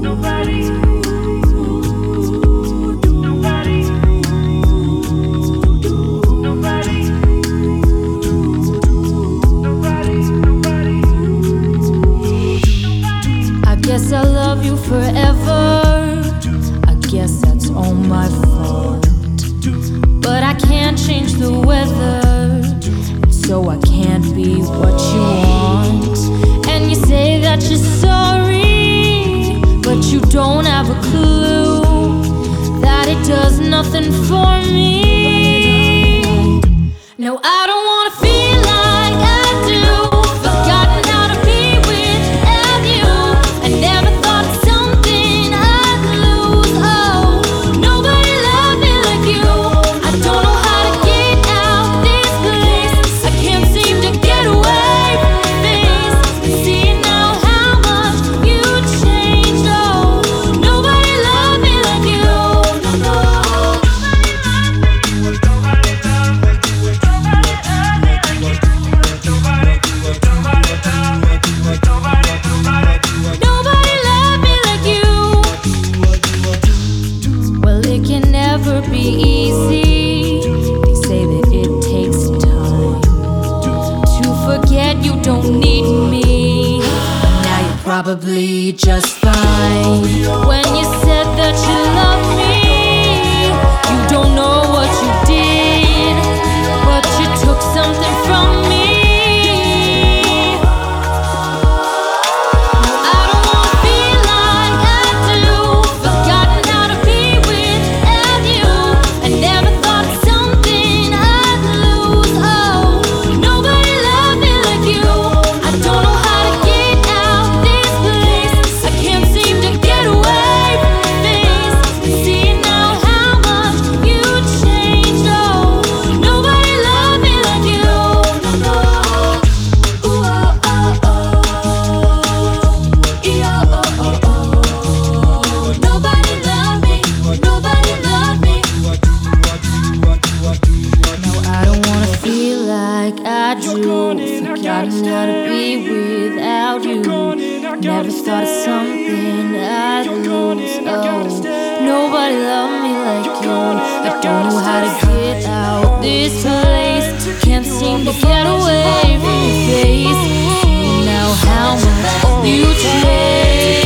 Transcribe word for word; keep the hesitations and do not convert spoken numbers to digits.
Nobody. Nobody. Nobody. Nobody. I guess I love you forever. I guess that's all my fault. But I can't change the weather, so I can't be what you want. And you say that you're sorry, but you don't have a clue that it does nothing for me. No, I don't wanna feel like I do. Forgotten how to be without you. I never thought of something I'd lose. Oh, nobody loved me like you. I don't know how to get out this place. I can't seem to get away from your face. See now how much you changed. Oh, nobody loved me like you. No, nobody loved me like you. Well, it can never be easy. They say that it takes time to forget you don't need me. Now you're probably just fine. When you said that you loved me, you don't know what you did, but you took something from me. I don't wanna feel like I do. Forgotten how to be without you. I never thought of something I'd lose. Oh, nobody loved me like you. I don't know how to get out this place. I can't seem to get away from your face. See now how much you changed. Oh, nobody loved me like you. Ooh, oh, oh, oh. Yeah, oh, oh, oh. Nobody loved me. Nobody loved me. No, I don't wanna feel like I do. Forgotten how to be without you. Never thought of something I'd lose. Oh, nobody loved me like you. I don't know how to get out this place. Can't seem to get away from your face. Now how much you change.